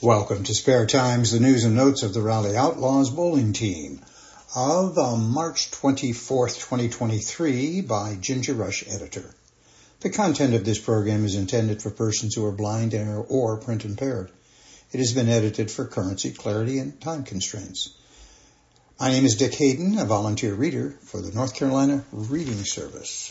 Welcome to Spare Times, the news and notes of the Raleigh Outlaws bowling team of March 24th, 2023 by Ginger Rush, editor. The content of this program is intended for persons who are blind or print impaired. It has been edited for currency, clarity, and time constraints. My name is Dick Hayden, a volunteer reader for the North Carolina Reading Service.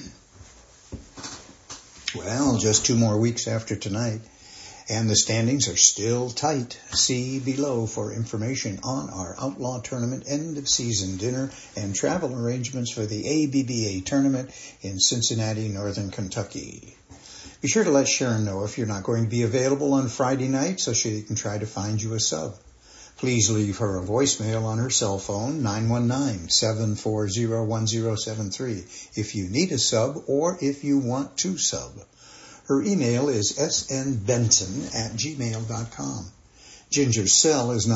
Well, just 2 more weeks after tonight, and the standings are still tight. See below for information on our Outlaw Tournament end-of-season dinner and travel arrangements for the ABBA tournament in Cincinnati, Northern Kentucky. Be sure to let Sharon know if you're not going to be available on Friday night so she can try to find you a sub. Please leave her a voicemail on her cell phone, 919-740-1073, if you need a sub or if you want to sub. Her email is snbenton@gmail.com. Ginger's cell is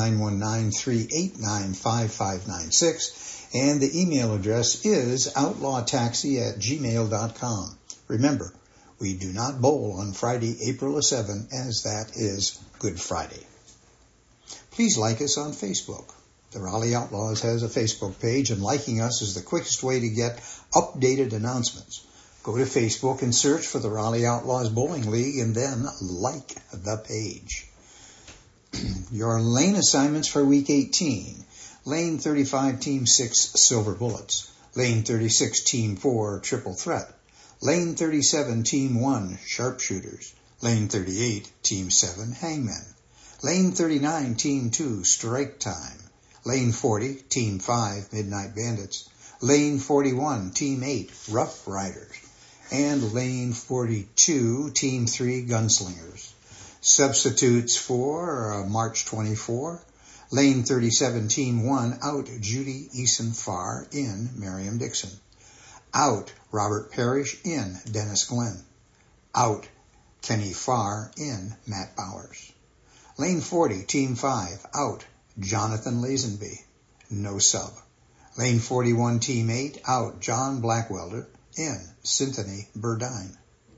919-389-5596, and the email address is outlawtaxi@gmail.com. Remember, we do not bowl on Friday, April 7, as that is Good Friday. Please like us on Facebook. The Raleigh Outlaws has a Facebook page, and liking us is the quickest way to get updated announcements. Go to Facebook and search for the Raleigh Outlaws Bowling League and then like the page. Your lane assignments for Week 18. Lane 35, Team 6, Silver Bullets. Lane 36, Team 4, Triple Threat. Lane 37, Team 1, Sharpshooters. Lane 38, Team 7, Hangmen. Lane 39, Team 2, Strike Time. Lane 40, Team 5, Midnight Bandits. Lane 41, Team 8, Rough Riders. And Lane 42, Team 3, Gunslingers. Substitutes for March 24, Lane 37, Team 1, out Judy Eason Farr, in Miriam Dixon. Out Robert Parrish, in Dennis Glenn. Out Kenny Farr, in Matt Bowers. Lane 40, Team 5, out Jonathan Lazenby, no sub. Lane 41, Team 8, out John Blackwelder, in Cynthia Burdine.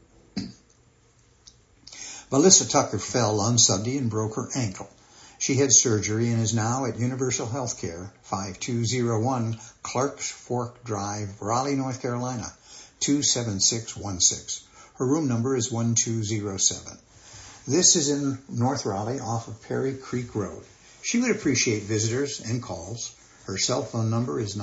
Melissa Tucker fell on Sunday and broke her ankle. She had surgery and is now at Universal Healthcare, 5201 Clarks Fork Drive, Raleigh, North Carolina, 27616. Her room number is 1207. This is in North Raleigh off of Perry Creek Road. She would appreciate visitors and calls. Her cell phone number is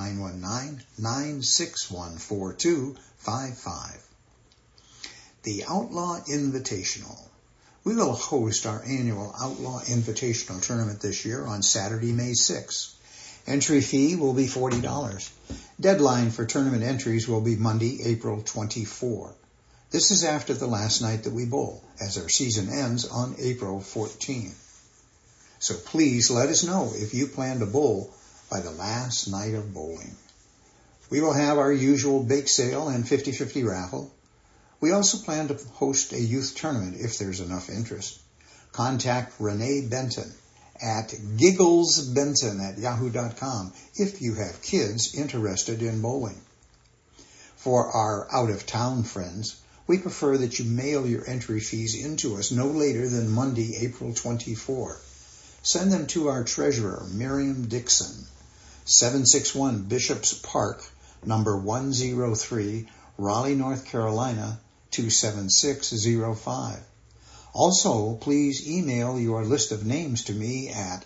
919-961-4255. The Outlaw Invitational. We will host our annual Outlaw Invitational tournament this year on Saturday, May 6th. Entry fee will be $40. Deadline for tournament entries will be Monday, April 24. This is after the last night that we bowl, as our season ends on April 14. So please let us know if you plan to bowl by the last night of bowling. We will have our usual bake sale and 50-50 raffle. We also plan to host a youth tournament if there's enough interest. Contact Renee Benton at gigglesbenton@yahoo.com if you have kids interested in bowling. For our out-of-town friends, we prefer that you mail your entry fees into us no later than Monday, April 24. Send them to our treasurer, Miriam Dixon, 761 Bishops Park, number 103, Raleigh, North Carolina, 27605. Also, please email your list of names to me at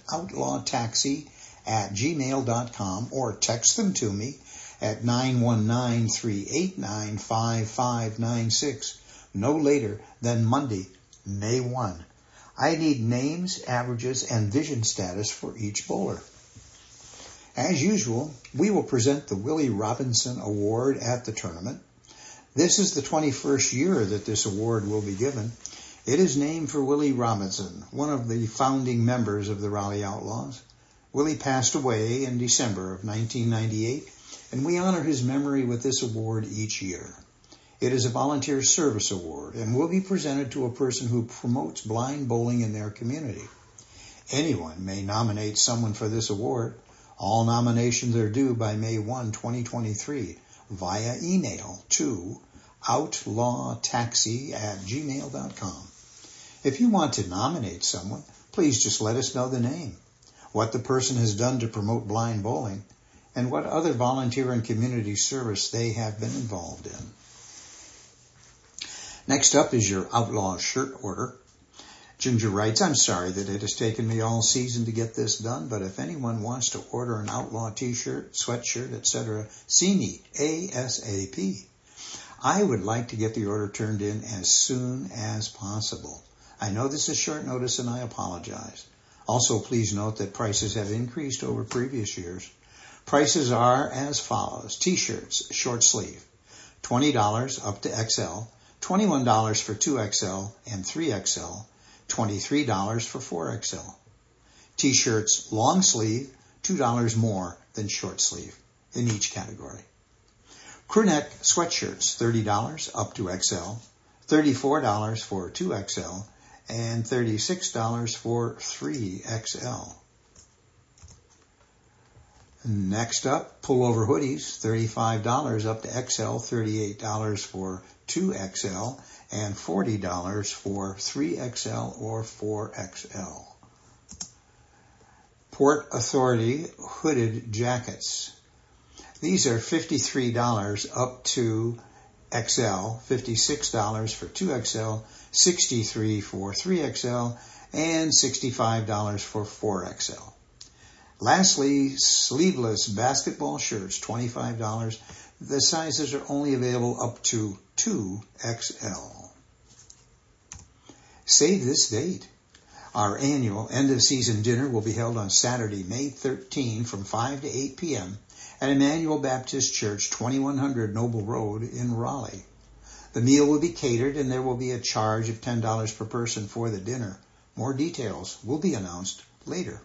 outlawtaxi@gmail.com or text them to me at 919-389-5596, no later than Monday, May 1. I need names, averages, and vision status for each bowler. As usual, we will present the Willie Robinson Award at the tournament. This is the 21st year that this award will be given. It is named for Willie Robinson, one of the founding members of the Raleigh Outlaws. Willie passed away in December of 1998, and we honor his memory with this award each year. It is a volunteer service award and will be presented to a person who promotes blind bowling in their community. Anyone may nominate someone for this award. All nominations are due by May 1, 2023, via email to outlawtaxi@gmail.com. If you want to nominate someone, please just let us know the name, what the person has done to promote blind bowling, and what other volunteer and community service they have been involved in. Next up is your Outlaw shirt order. Ginger writes, I'm sorry that it has taken me all season to get this done, but if anyone wants to order an Outlaw t-shirt, sweatshirt, etc., see me ASAP. I would like to get the order turned in as soon as possible. I know this is short notice and I apologize. Also, please note that prices have increased over previous years. Prices are as follows. T-shirts, short sleeve, $20 up to XL, $21 for 2XL and 3XL, $23 for 4XL. T-shirts, long sleeve, $2 more than short sleeve in each category. Crewneck sweatshirts, $30 up to XL, $34 for 2XL, and $36 for 3XL. Next up, pullover hoodies, $35 up to XL, $38 for 2XL, and $40 for 3XL or 4XL. Port Authority hooded jackets. These are $53 up to XL, $56 for 2XL, $63 for 3XL, and $65 for 4XL. Lastly, sleeveless basketball shirts, $25. The sizes are only available up to 2XL. Save this date. Our annual end-of-season dinner will be held on Saturday, May 13 from 5 to 8 p.m. at Emmanuel Baptist Church, 2100 Noble Road in Raleigh. The meal will be catered and there will be a charge of $10 per person for the dinner. More details will be announced later.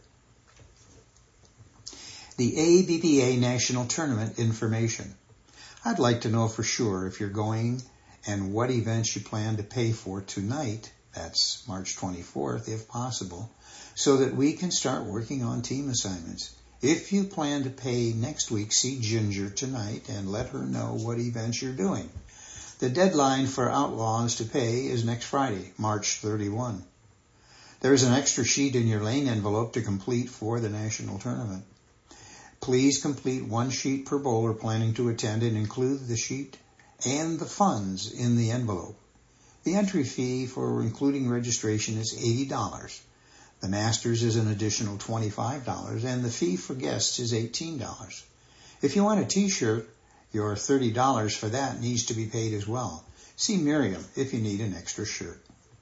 The ABBA National Tournament information. I'd like to know for sure if you're going and what events you plan to pay for tonight, that's March 24th if possible, so that we can start working on team assignments. If you plan to pay next week, see Ginger tonight and let her know what events you're doing. The deadline for Outlaws to pay is next Friday, March 31. There is an extra sheet in your lane envelope to complete for the national tournament. Please complete one sheet per bowler planning to attend and include the sheet and the funds in the envelope. The entry fee for including registration is $80. The Masters is an additional $25, and the fee for guests is $18. If you want a t-shirt, your $30 for that needs to be paid as well. See Miriam if you need an extra sheet.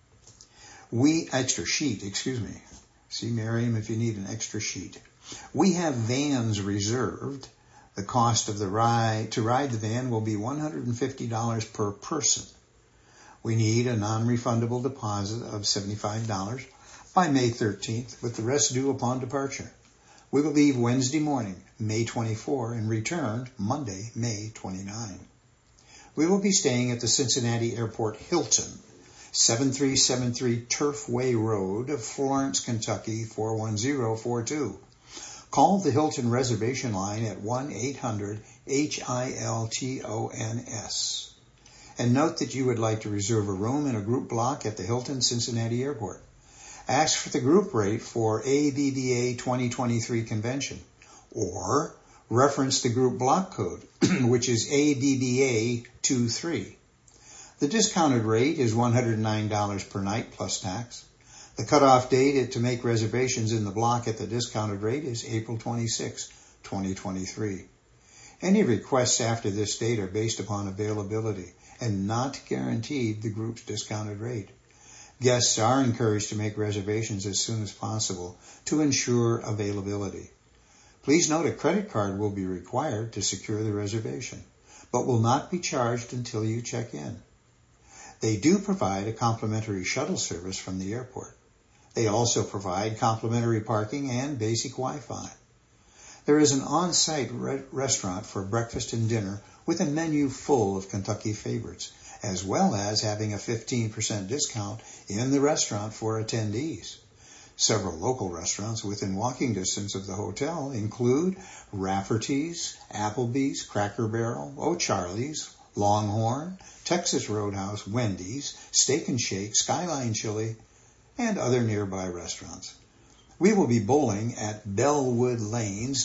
See Miriam if you need an extra sheet. We have vans reserved. The cost of the ride to ride the van will be $150 per person. We need a non-refundable deposit of $75 by May 13th, with the rest due upon departure. We will leave Wednesday morning, May 24, and return Monday, May 29. We will be staying at the Cincinnati Airport Hilton, 7373 Turfway Road, Florence, Kentucky, 41042. Call the Hilton reservation line at 1-800-HILTONS. And note that you would like to reserve a room in a group block at the Hilton Cincinnati Airport. Ask for the group rate for ABBA 2023 convention, or reference the group block code, which is ABBA 23. The discounted rate is $109 per night plus tax. The cutoff date to make reservations in the block at the discounted rate is April 26, 2023. Any requests after this date are based upon availability and not guaranteed the group's discounted rate. Guests are encouraged to make reservations as soon as possible to ensure availability. Please note a credit card will be required to secure the reservation, but will not be charged until you check in. They do provide a complimentary shuttle service from the airport. They also provide complimentary parking and basic Wi-Fi. There is an on-site restaurant for breakfast and dinner with a menu full of Kentucky favorites, as well as having a 15% discount in the restaurant for attendees. Several local restaurants within walking distance of the hotel include Rafferty's, Applebee's, Cracker Barrel, O'Charlie's, Longhorn, Texas Roadhouse, Wendy's, Steak and Shake, Skyline Chili, and other nearby restaurants. We will be bowling at Bellwood Lanes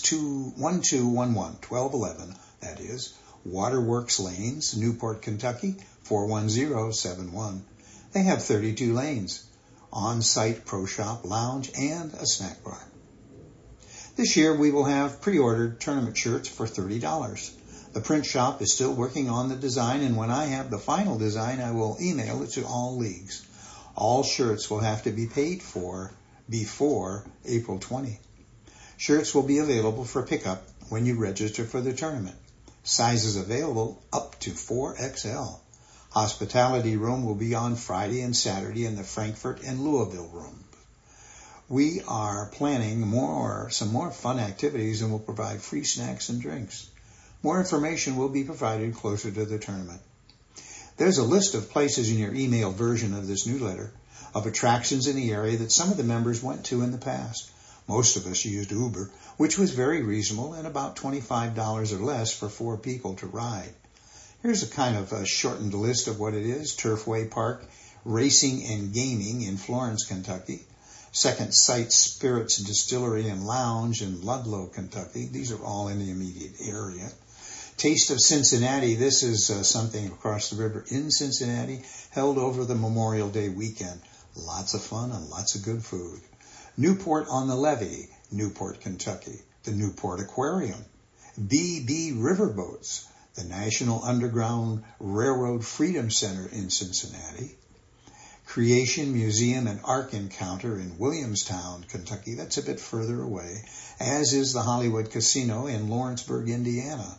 1211, that is, Waterworks Lanes, Newport, Kentucky, 41071. They have 32 lanes, on-site pro shop, lounge, and a snack bar. This year we will have pre-ordered tournament shirts for $30. The print shop is still working on the design, and when I have the final design, I will email it to all leagues. All shirts will have to be paid for before April 20. Shirts will be available for pickup when you register for the tournament. Sizes available up to 4XL. Hospitality room will be on Friday and Saturday in the Frankfurt and Louisville room. We are planning some more fun activities and will provide free snacks and drinks. More information will be provided closer to the tournament. There's a list of places in your email version of this newsletter of attractions in the area that some of the members went to in the past. Most of us used Uber, which was very reasonable and about $25 or less for 4 people to ride. Here's a kind of a shortened list of what it is. Turfway Park, Racing and Gaming in Florence, Kentucky. Second Sight Spirits Distillery and Lounge in Ludlow, Kentucky. These are all in the immediate area. Taste of Cincinnati. This is something across the river in Cincinnati, held over the Memorial Day weekend. Lots of fun and lots of good food. Newport on the Levee, Newport, Kentucky. The Newport Aquarium. BB Riverboats. The National Underground Railroad Freedom Center in Cincinnati. Creation Museum and Ark Encounter in Williamstown, Kentucky. That's a bit further away, as is the Hollywood Casino in Lawrenceburg, Indiana.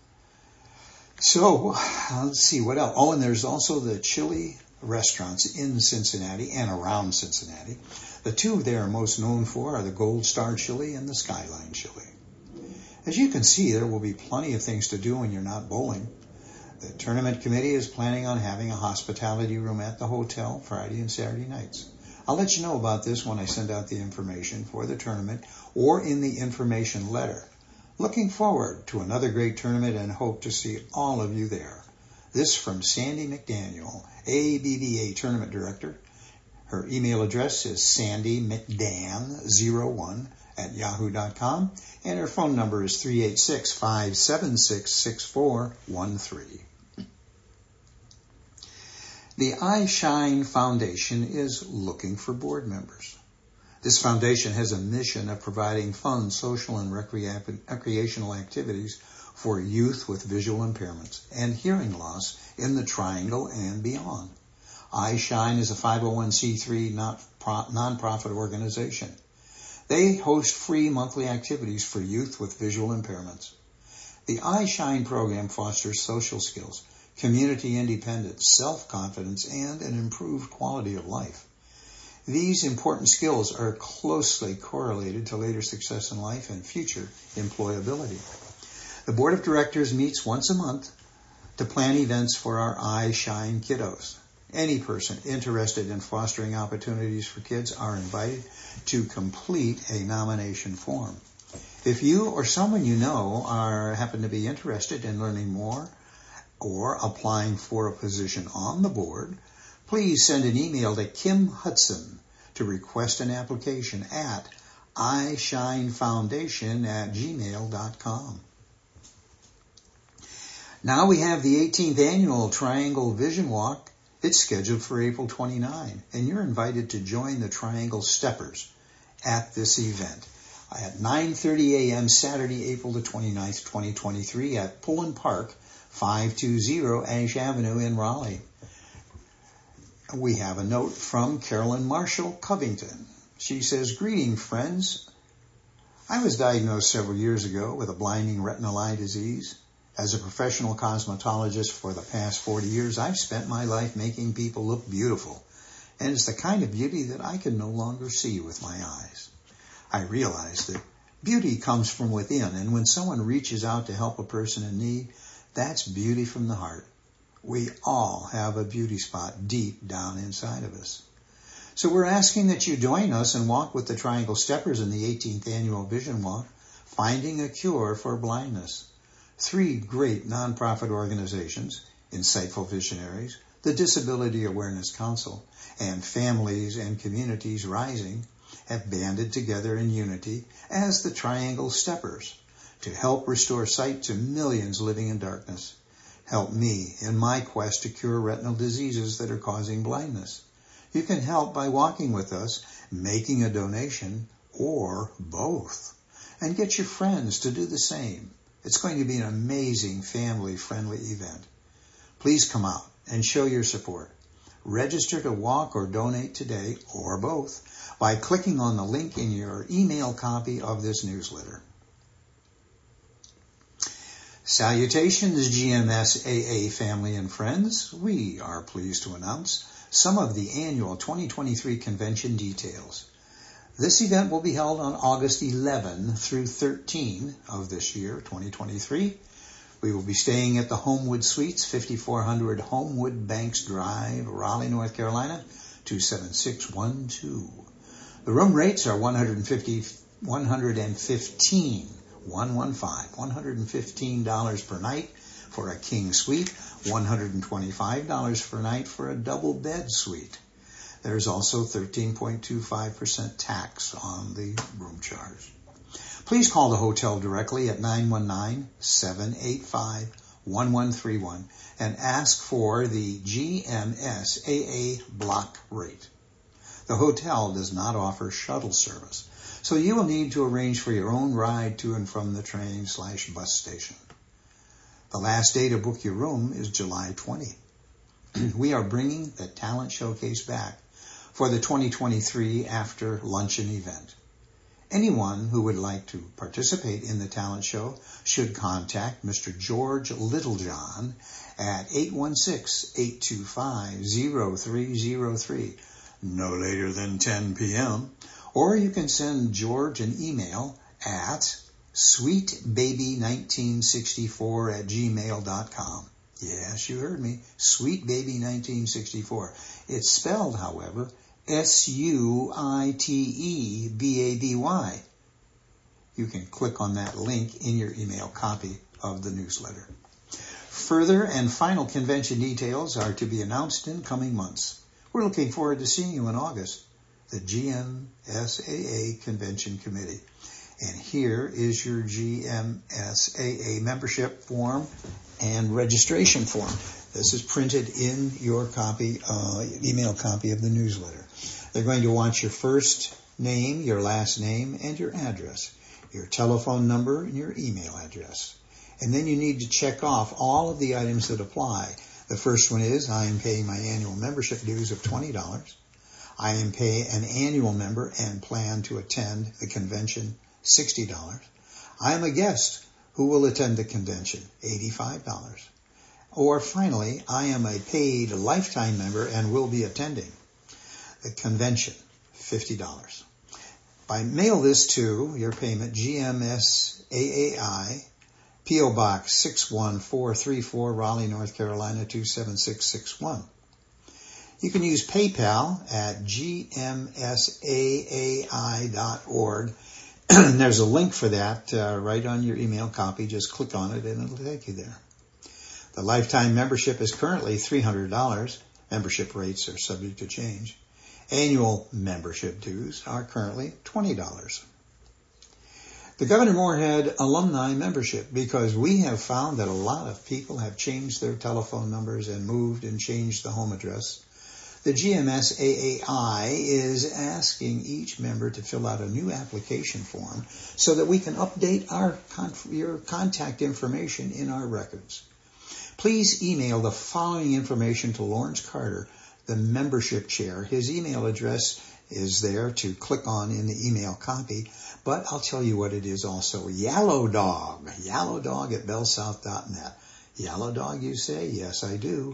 So, let's see what else. Oh, and there's also the chili restaurants in Cincinnati and around Cincinnati. The two they are most known for are the Gold Star Chili and the Skyline Chili. As you can see, there will be plenty of things to do when you're not bowling. The tournament committee is planning on having a hospitality room at the hotel Friday and Saturday nights. I'll let you know about this when I send out the information for the tournament or in the information letter. Looking forward to another great tournament and hope to see all of you there. This from Sandy McDaniel, ABBA Tournament Director. Her email address is sandymcdan01@yahoo.com, and her phone number is 386-576-6413. The iShine Foundation is looking for board members. This foundation has a mission of providing fun, social, and recreational activities for youth with visual impairments and hearing loss in the Triangle and beyond. iShine is a 501c3 nonprofit organization. They host free monthly activities for youth with visual impairments. The iShine program fosters social skills, community independence, self-confidence, and an improved quality of life. These important skills are closely correlated to later success in life and future employability. The board of directors meets once a month to plan events for our iShine kiddos. Any person interested in fostering opportunities for kids are invited to complete a nomination form. If you or someone you know happen to be interested in learning more or applying for a position on the board, please send an email to Kim Hudson to request an application at ishinefoundation@gmail.com. Now we have the 18th Annual Triangle Vision Walk. It's scheduled for April 29, and you're invited to join the Triangle Steppers at this event at 9:30 a.m. Saturday, April the 29th, 2023 at Pullen Park, 520 Ash Avenue in Raleigh. We have a note from Carolyn Marshall Covington. She says, "Greeting, friends. I was diagnosed several years ago with a blinding retinal eye disease. As a professional cosmetologist for the past 40 years, I've spent my life making people look beautiful, and it's the kind of beauty that I can no longer see with my eyes. I realize that beauty comes from within, and when someone reaches out to help a person in need, that's beauty from the heart. We all have a beauty spot deep down inside of us. So we're asking that you join us and walk with the Triangle Steppers in the 18th Annual Vision Walk, Finding a Cure for Blindness. 3 great nonprofit organizations, Insightful Visionaries, the Disability Awareness Council, and Families and Communities Rising have banded together in unity as the Triangle Steppers to help restore sight to millions living in darkness. Help me in my quest to cure retinal diseases that are causing blindness. You can help by walking with us, making a donation, or both. And get your friends to do the same. It's going to be an amazing family-friendly event. Please come out and show your support. Register to walk or donate today, or both, by clicking on the link in your email copy of this newsletter. Salutations, GMSAA family and friends. We are pleased to announce some of the annual 2023 convention details. This event will be held on August 11 through 13 of this year, 2023. We will be staying at the Homewood Suites, 5400 Homewood Banks Drive, Raleigh, North Carolina, 27612. The room rates are $115 per night for a king suite, $125 per night for a double bed suite. There's also 13.25% tax on the room charge. Please call the hotel directly at 919-785-1131 and ask for the GMSAA block rate. The hotel does not offer shuttle service, so you will need to arrange for your own ride to and from the train/bus station. The last day to book your room is July 20. We are bringing the Talent Showcase back for the 2023 after luncheon event. Anyone who would like to participate in the talent show should contact Mr. George Littlejohn at 816-825-0303, no later than 10 p.m., or you can send George an email at sweetbaby1964@gmail.com. Yes, you heard me, sweetbaby1964. It's spelled, however, SUITEBABY. You can click on that link in your email copy of the newsletter. Further and final convention details are to be announced in coming months. We're looking forward to seeing you in August, the GMSAA Convention Committee. And here is your GMSAA membership form and registration form. This is printed in your copy, email copy of the newsletter. They're going to want your first name, your last name, and your address, your telephone number, and your email address. And then you need to check off all of the items that apply. The first one is, I am paying my annual membership dues of $20. I am an annual member and plan to attend the convention, $60. I am a guest who will attend the convention, $85. Or finally, I am a paid lifetime member and will be attending the convention, $50. By mail this to your payment, GMSAAI, P.O. Box 61434, Raleigh, North Carolina, 27661. You can use PayPal at gmsaai.org. There's a link for that right on your email copy. Just click on it and it'll take you there. The lifetime membership is currently $300. Membership rates are subject to change. Annual membership dues are currently $20. The Governor Moorhead alumni membership, because we have found that a lot of people have changed their telephone numbers and moved and changed the home address. The GMSAAI is asking each member to fill out a new application form so that we can update your contact information in our records. Please email the following information to Lawrence Carter, the membership chair. His email address is there to click on in the email copy, but I'll tell you what it is also. Yallowdog at bellsouth.net. Yallowdog, you say? Yes, I do.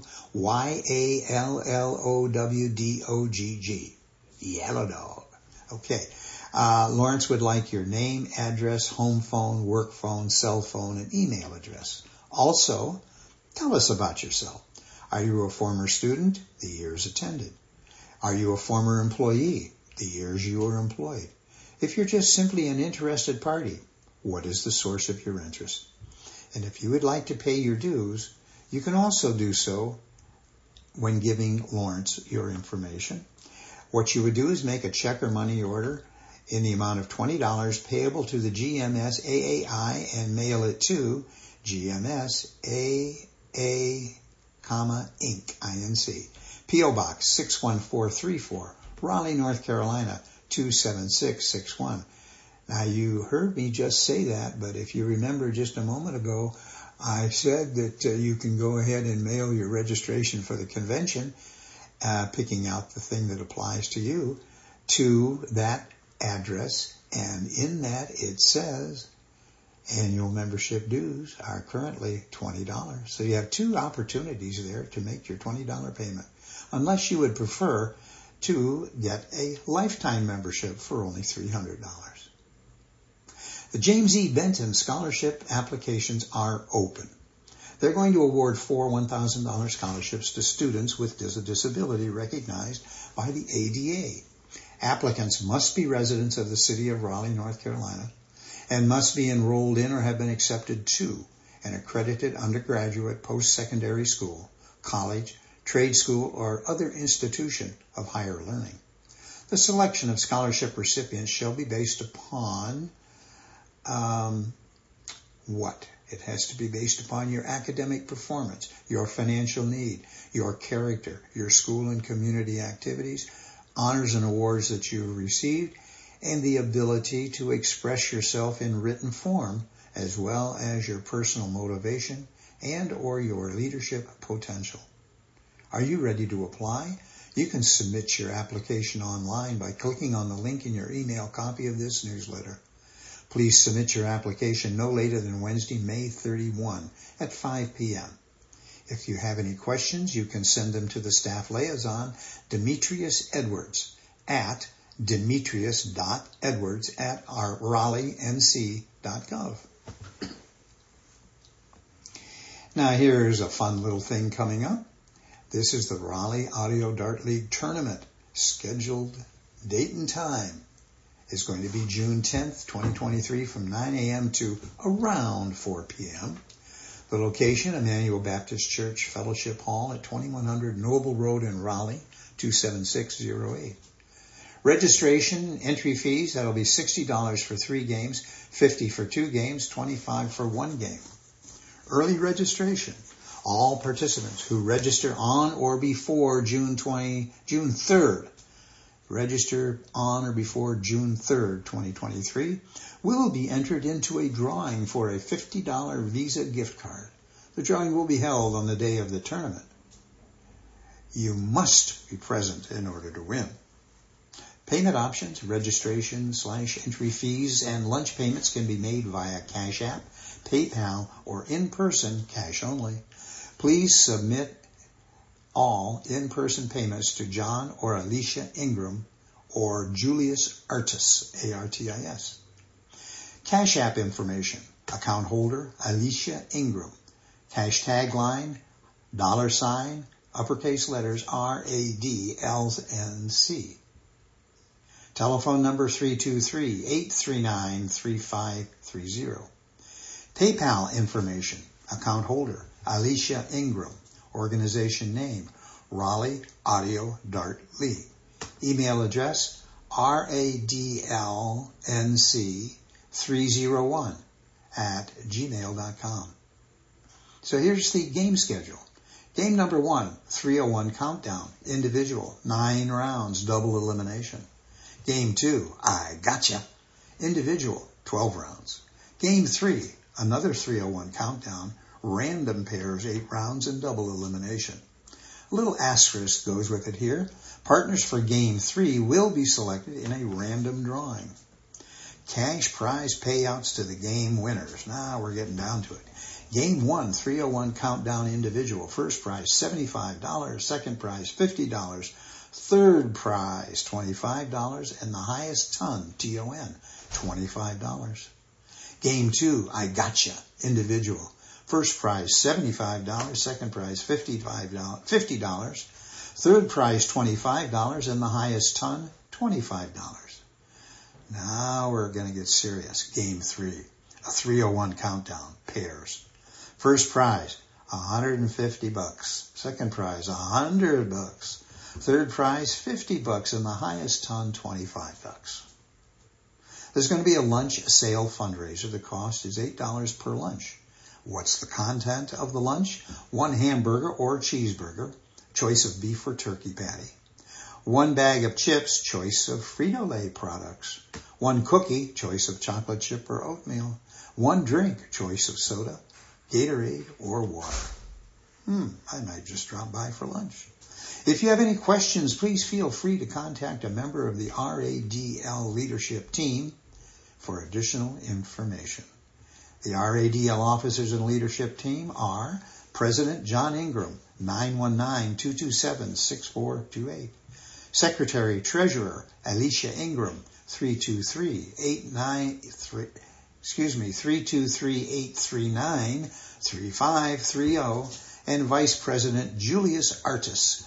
YALLOWDOGG. Yallowdog. Okay. Lawrence would like your name, address, home phone, work phone, cell phone, and email address. Also, tell us about yourself. Are you a former student? The years attended. Are you a former employee? The years you were employed. If you're just simply an interested party, what is the source of your interest? And if you would like to pay your dues, you can also do so when giving Lawrence your information. What you would do is make a check or money order in the amount of $20 payable to the GMS AAI and mail it to GMS AA, Inc., INC. P.O. Box 61434, Raleigh, North Carolina 27661. Now, you heard me just say that, but if you remember just a moment ago, I said that you can go ahead and mail your registration for the convention, picking out the thing that applies to you, to that address. And in that, it says annual membership dues are currently $20. So you have two opportunities there to make your $20 payment, unless you would prefer to get a lifetime membership for only $300. The James E. Benton scholarship applications are open. They're going to award 4 $1,000 scholarships to students with a disability recognized by the ADA. Applicants must be residents of the city of Raleigh, North Carolina, and must be enrolled in or have been accepted to an accredited undergraduate post-secondary school, college, trade school, or other institution of higher learning. The selection of scholarship recipients shall be based upon what? It has to be based upon your academic performance, your financial need, your character, your school and community activities, honors and awards that you've received, and the ability to express yourself in written form, as well as your personal motivation and or your leadership potential. Are you ready to apply? You can submit your application online by clicking on the link in your email copy of this newsletter. Please submit your application no later than Wednesday, May 31 at 5 p.m. If you have any questions, you can send them to the staff liaison, Demetrius Edwards, at demetrius.edwards@raleighNC.gov. Now here's a fun little thing coming up. This is the Raleigh Audio Dart League Tournament. Scheduled date and time is going to be June 10th, 2023 from 9 a.m. to around 4 p.m. The location, Emmanuel Baptist Church Fellowship Hall at 2100 Noble Road in Raleigh, 27608. Registration, entry fees, that'll be $60 for 3 games, $50 for 2 games, $25 for 1 game. Early registration. All participants who register on or before June 3rd, register on or before June 3rd, 2023, will be entered into a drawing for a $50 Visa gift card. The drawing will be held on the day of the tournament. You must be present in order to win. Payment options, registration/entry fees, and lunch payments can be made via Cash App, PayPal, or in-person cash only. Please submit all in-person payments to John or Alicia Ingram or Julius Artis, A-R-T-I-S. Cash App information, account holder Alicia Ingram. Cash tagline, $, uppercase letters RADLNC. Telephone number 323-839-3530. PayPal information, account holder Alicia Ingram. Organization name, Raleigh Audio Dart League. Email address, radlnc301@gmail.com. So here's the game schedule. Game number 1, 301 countdown, individual, 9 rounds, double elimination. Game 2, I Gotcha, individual, 12 rounds. Game 3, another 301 countdown, random pairs, 8 rounds, and double elimination. A little asterisk goes with it here. Partners for Game 3 will be selected in a random drawing. Cash prize payouts to the game winners. Now we're getting down to it. Game 1, 301 countdown individual. First prize, $75. Second prize, $50. Third prize, $25. And the highest ton, T-O-N, $25. Game 2, I Gotcha, individual. First prize, $75. Second prize, $50. Third prize, $25. And the highest ton, $25. Now we're going to get serious. Game 3, a 301 countdown, pairs. First prize, $150. Second prize, $100. Third prize, $50, and the highest ton, $25. There's going to be a lunch sale fundraiser. The cost is $8 per lunch. What's the content of the lunch? 1 hamburger or cheeseburger, choice of beef or turkey patty. 1 bag of chips, choice of Frito-Lay products. 1 cookie, choice of chocolate chip or oatmeal. 1 drink, choice of soda, Gatorade, or water. I might just drop by for lunch. If you have any questions, please feel free to contact a member of the RADL leadership team for additional information. The RADL officers and leadership team are President John Ingram, 919-227-6428. Secretary Treasurer Alicia Ingram, 323-839-3530, and Vice President Julius Artis,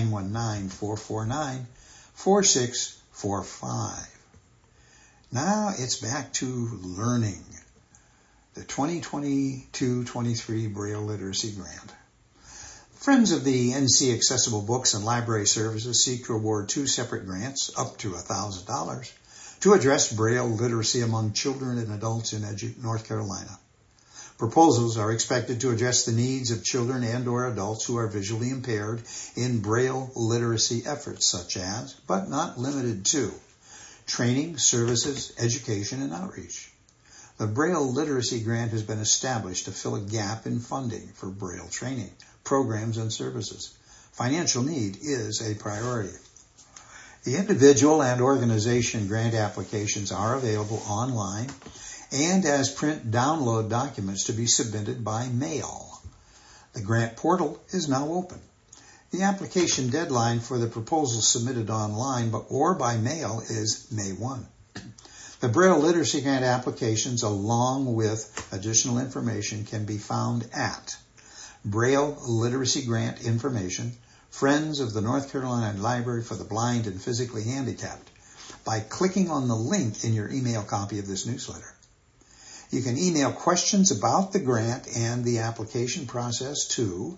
919-449-4645. Now it's back to learning. The 2022-23 Braille Literacy Grant. Friends of the NC Accessible Books and Library Services seek to award 2 separate grants, up to $1,000, to address Braille literacy among children and adults in North Carolina. Proposals are expected to address the needs of children and or adults who are visually impaired in Braille literacy efforts such as, but not limited to, training, services, education, and outreach. The Braille Literacy Grant has been established to fill a gap in funding for Braille training, programs, and services. Financial need is a priority. The individual and organization grant applications are available online and as print download documents to be submitted by mail. The grant portal is now open. The application deadline for the proposals submitted online or by mail is May 1. The Braille Literacy Grant applications, along with additional information, can be found at Braille Literacy Grant Information, Friends of the North Carolina Library for the Blind and Physically Handicapped, by clicking on the link in your email copy of this newsletter. You can email questions about the grant and the application process to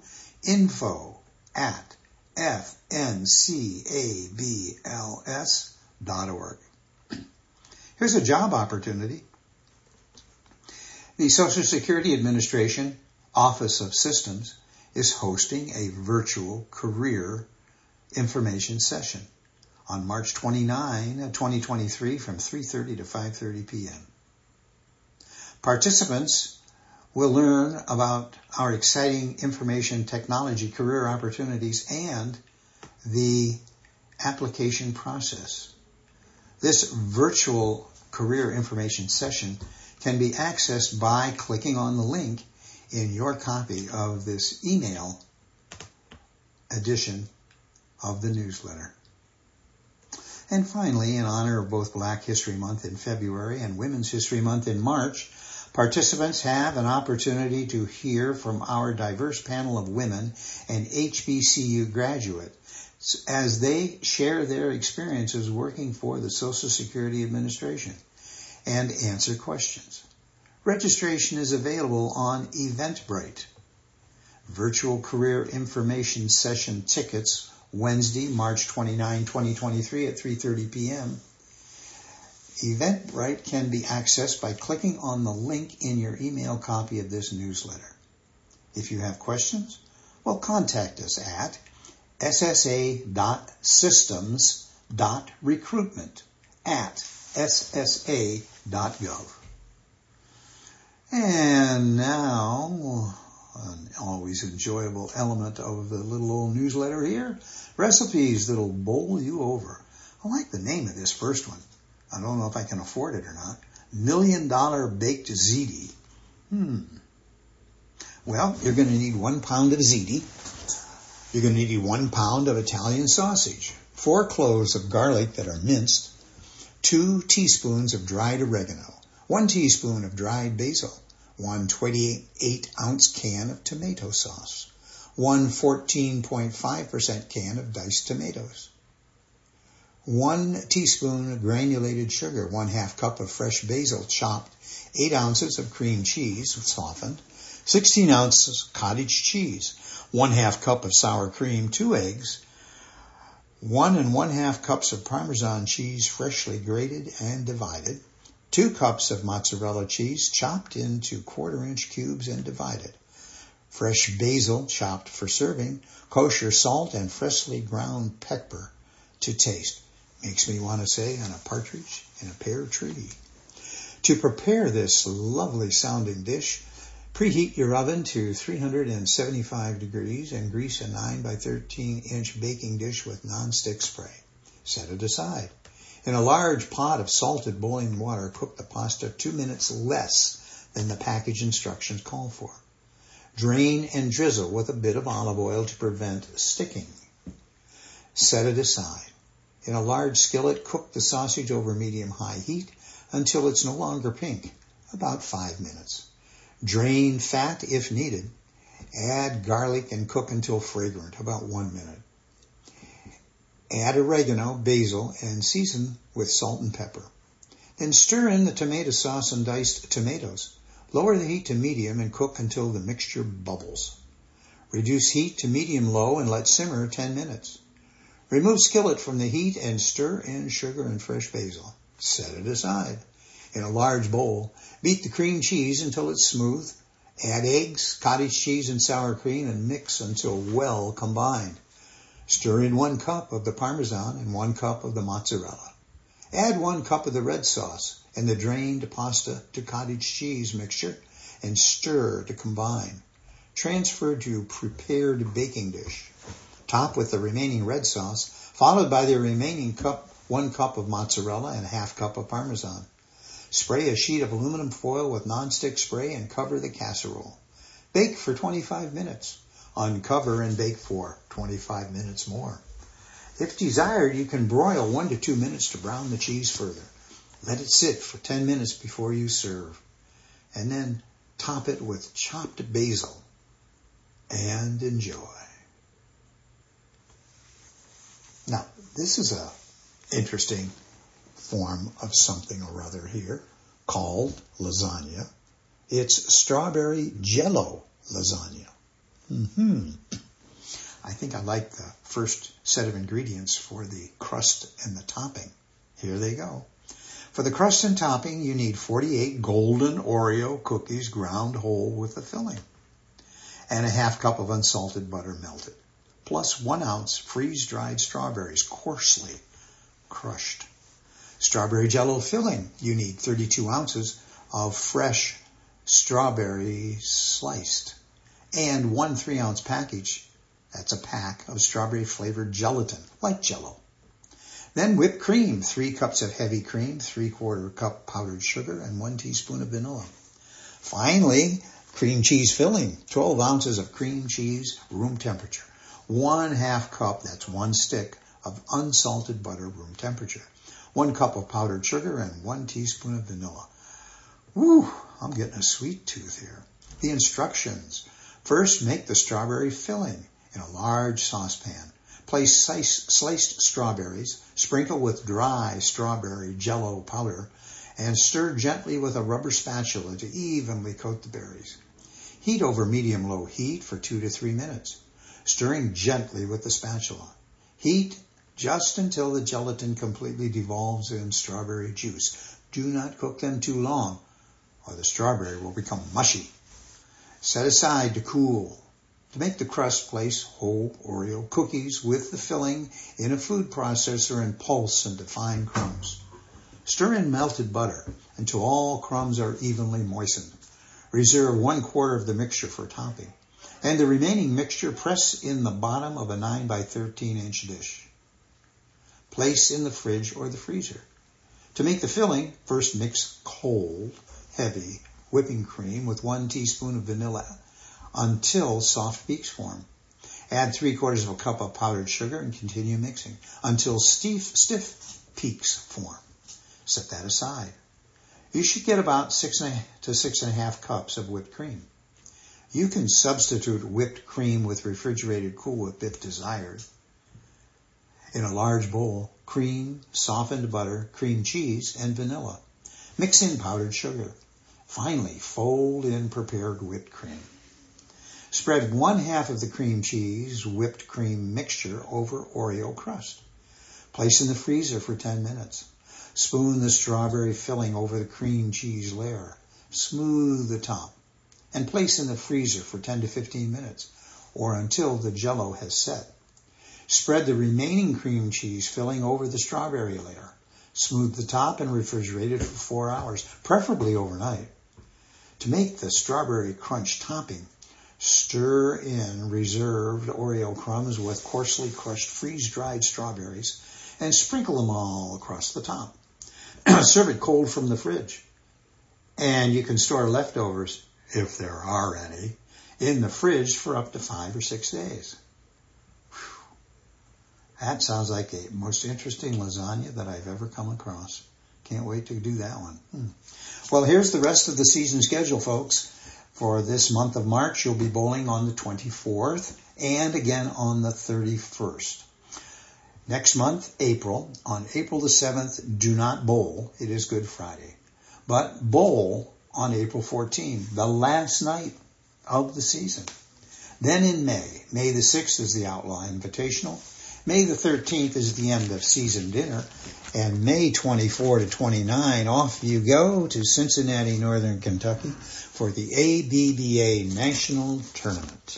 info@fncabls.org. Here's a job opportunity. The Social Security Administration Office of Systems is hosting a virtual career information session on March 29, 2023 from 3:30 to 5:30 p.m. Participants will learn about our exciting information technology career opportunities and the application process. This virtual career information session can be accessed by clicking on the link in your copy of this email edition of the newsletter. And finally, in honor of both Black History Month in February and Women's History Month in March, participants have an opportunity to hear from our diverse panel of women and HBCU graduates as they share their experiences working for the Social Security Administration and answer questions. Registration is available on Eventbrite. Virtual Career Information Session tickets, Wednesday, March 29, 2023 at 3:30 p.m. Eventbrite can be accessed by clicking on the link in your email copy of this newsletter. If you have questions, well, contact us at ssa.systems.recruitment@ssa.gov. And now, an always enjoyable element of the little old newsletter here, recipes that'll bowl you over. I like the name of this first one. I don't know if I can afford it or not. $1 Million Baked Ziti. Well, you're going to need 1 pound of ziti. You're going to need 1 pound of Italian sausage, 4 cloves of garlic that are minced, 2 teaspoons of dried oregano, 1 teaspoon of dried basil, 1 28-ounce can of tomato sauce, 1 14.5% can of diced tomatoes, 1 teaspoon of granulated sugar, 1/2 cup of fresh basil chopped, 8 ounces of cream cheese softened, 16 ounces cottage cheese, 1/2 cup of sour cream, 2 eggs, 1 1/2 cups of Parmesan cheese freshly grated and divided, 2 cups of mozzarella cheese chopped into 1/4-inch cubes and divided, fresh basil chopped for serving, kosher salt, and freshly ground pepper to taste. Makes me want to say, on a partridge in a pear tree. To prepare this lovely sounding dish, preheat your oven to 375 degrees and grease a 9 by 13-inch baking dish with nonstick spray. Set it aside. In a large pot of salted boiling water, cook the pasta 2 minutes less than the package instructions call for. Drain and drizzle with a bit of olive oil to prevent sticking. Set it aside. In a large skillet, cook the sausage over medium-high heat until it's no longer pink, about 5 minutes. Drain fat if needed. Add garlic and cook until fragrant, about 1 minute. Add oregano, basil, and season with salt and pepper. Then stir in the tomato sauce and diced tomatoes. Lower the heat to medium and cook until the mixture bubbles. Reduce heat to medium-low and let simmer 10 minutes. Remove skillet from the heat and stir in sugar and fresh basil. Set it aside. In a large bowl, beat the cream cheese until it's smooth. Add eggs, cottage cheese, and sour cream and mix until well combined. Stir in 1 cup of the Parmesan and 1 cup of the mozzarella. Add 1 cup of the red sauce and the drained pasta to cottage cheese mixture and stir to combine. Transfer to prepared baking dish. Top with the remaining red sauce, followed by the remaining 1 cup of mozzarella and 1/2 cup of Parmesan. Spray a sheet of aluminum foil with nonstick spray and cover the casserole. Bake for 25 minutes. Uncover and bake for 25 minutes more. If desired, you can broil 1 to 2 minutes to brown the cheese further. Let it sit for 10 minutes before you serve. And then top it with chopped basil and enjoy. Now, this is a interesting form of something or other here called lasagna. It's strawberry jello lasagna. I think I like the first set of ingredients for the crust and the topping. Here they go. For the crust and topping, you need 48 golden Oreo cookies ground whole with the filling, and 1/2 cup of unsalted butter melted, plus 1 ounce freeze-dried strawberries coarsely crushed. Strawberry jello filling, you need 32 ounces of fresh strawberry sliced, and 1 3-ounce package, that's a pack of strawberry-flavored gelatin, like Jell-O. Then whipped cream, 3 cups of heavy cream, 3/4 cup powdered sugar, and 1 teaspoon of vanilla. Finally, cream cheese filling, 12 ounces of cream cheese, room temperature. 1/2 cup, that's 1 stick, of unsalted butter, room temperature. 1 cup of powdered sugar, and 1 teaspoon of vanilla. Woo, I'm getting a sweet tooth here. The instructions. First, make the strawberry filling in a large saucepan. Place sliced strawberries, sprinkle with dry strawberry Jell-O powder, and stir gently with a rubber spatula to evenly coat the berries. Heat over medium-low heat for 2 to 3 minutes, stirring gently with the spatula. Heat just until the gelatin completely devolves in strawberry juice. Do not cook them too long, or the strawberry will become mushy. Set aside to cool. To make the crust, place whole Oreo cookies with the filling in a food processor and pulse into fine crumbs. Stir in melted butter until all crumbs are evenly moistened. Reserve 1/4 of the mixture for topping, and the remaining mixture press in the bottom of a 9 by 13-inch dish. Place in the fridge or the freezer. To make the filling, first mix cold, heavy whipping cream with 1 teaspoon of vanilla until soft peaks form. Add 3/4 cup of powdered sugar and continue mixing until stiff peaks form. Set that aside. You should get about 6 to 6.5 cups of whipped cream. You can substitute whipped cream with refrigerated Cool Whip if desired. In a large bowl, cream, softened butter, cream cheese, and vanilla. Mix in powdered sugar. Finally, fold in prepared whipped cream. Spread 1/2 of the cream cheese whipped cream mixture over Oreo crust. Place in the freezer for 10 minutes. Spoon the strawberry filling over the cream cheese layer. Smooth the top and place in the freezer for 10 to 15 minutes or until the Jell-O has set. Spread the remaining cream cheese filling over the strawberry layer. Smooth the top and refrigerate it for 4 hours, preferably overnight. To make the strawberry crunch topping, stir in reserved Oreo crumbs with coarsely crushed freeze-dried strawberries and sprinkle them all across the top. Serve it cold from the fridge. And you can store leftovers, if there are any, in the fridge for up to 5 or 6 days. Whew. That sounds like a most interesting lasagna that I've ever come across. Can't wait to do that one. Well, here's the rest of the season schedule, folks. For this month of March, you'll be bowling on the 24th and again on the 31st. Next month, April, on April the 7th, do not bowl. It is Good Friday. But bowl on April 14th, the last night of the season. Then in May, May the 6th is the Outlaw Invitational. May the 13th is the end of season dinner. And May 24 to 29, off you go to Cincinnati, Northern Kentucky for the ABBA National Tournament.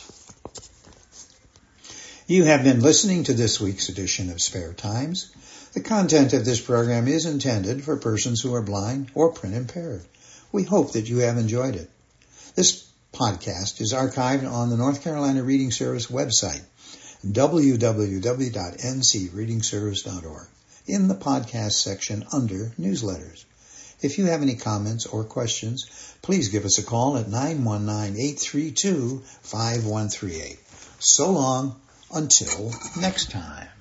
You have been listening to this week's edition of Spare Times. The content of this program is intended for persons who are blind or print impaired. We hope that you have enjoyed it. This podcast is archived on the North Carolina Reading Service website, www.ncreadingservice.org, in the podcast section under newsletters. If you have any comments or questions, please give us a call at 919-832-5138. So long until next time.